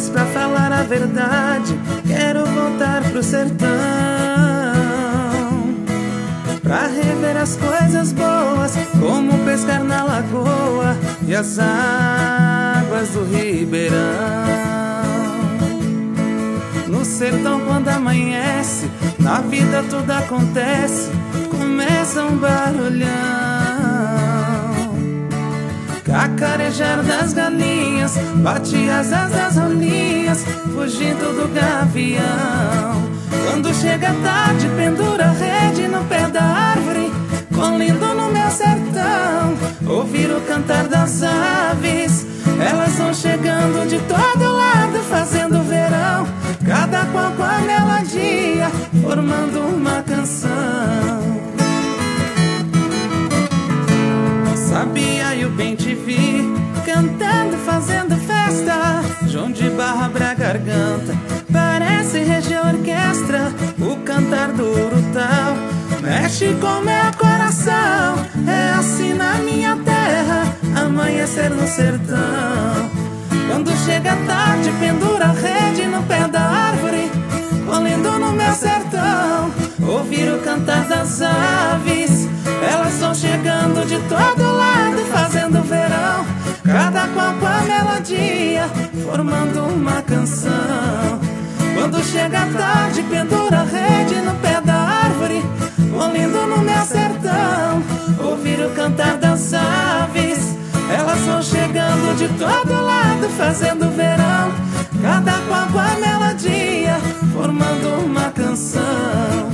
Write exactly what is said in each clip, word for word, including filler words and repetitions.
Mas pra falar a verdade, quero voltar pro sertão, pra rever as coisas boas, como pescar na lagoa e as águas do ribeirão. No sertão quando amanhece, na vida tudo acontece, começa um barulhão, cacarejar das galinhas, bate asas das rolinhas, fugindo do gavião. Quando chega a tarde, pendura a rede no pé da árvore, com lindo no meu sertão, ouvir o cantar das aves. Elas vão chegando de todo lado, fazendo verão, cada qual com a melodia, formando uma canção. Sabia eu bem te vi, cantando, fazendo festa, João de Barra pra garganta, parece reger orquestra. O cantar do urutau mexe com meu coração. É assim na minha terra, amanhecer no sertão. Quando chega a tarde, pendura a rede no pé da árvore, com lindo no meu sertão, ouvir o cantar das aves. Elas vão chegando de todo lado, fazendo verão, cada qual com a melodia, formando uma canção. Quando chega a tarde, pendura a rede no pé da árvore, com lindo no meu sertão, ouvir o cantar das aves. Elas vão chegando de todo lado, fazendo verão, cada qual com a melodia, formando uma canção.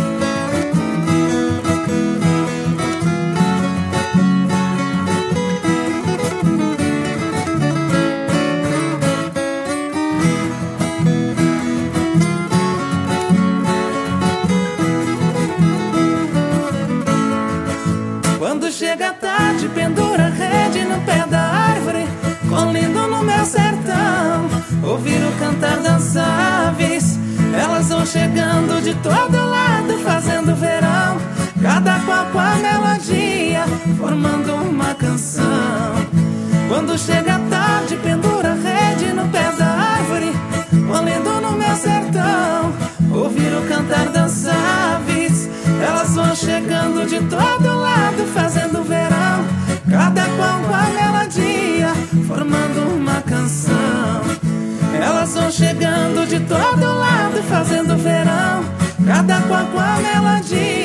Quando chega a tarde, pendura a rede no pé da árvore, com lindo no meu sertão, ouvir o cantar das aves. Elas vão chegando de todo lado, fazendo verão, cada qual com a melodia, formando uma canção. Quando chega a tarde, pendura a rede no pé da árvore, com lindo no meu sertão, ouvir o cantar das aves. Elas vão chegando de todo lado, fazendo verão, cada qual com a melodia, formando uma canção. Elas vão chegando de todo lado, fazendo verão, cada qual com a melodia,